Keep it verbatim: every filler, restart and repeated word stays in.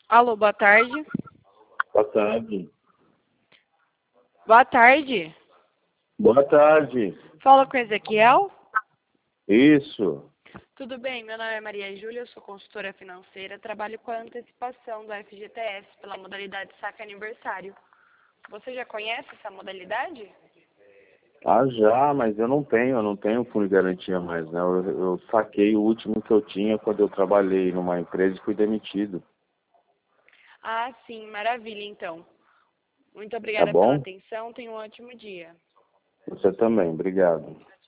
Alô, boa tarde. Boa tarde. Boa tarde. Boa tarde. Fala com Ezequiel. Isso. Tudo bem, meu nome é Maria Júlia, eu sou consultora financeira, trabalho com a antecipação do F G T S pela modalidade saque aniversário. Você já conhece essa modalidade? Ah, já, mas eu não tenho, eu não tenho fundo de garantia mais, né? Eu, eu saquei o último que eu tinha quando eu trabalhei numa empresa e fui demitido. Ah, sim, maravilha, então. Muito Tá obrigada pela bom? atenção, tenha um ótimo dia. Você também, obrigado.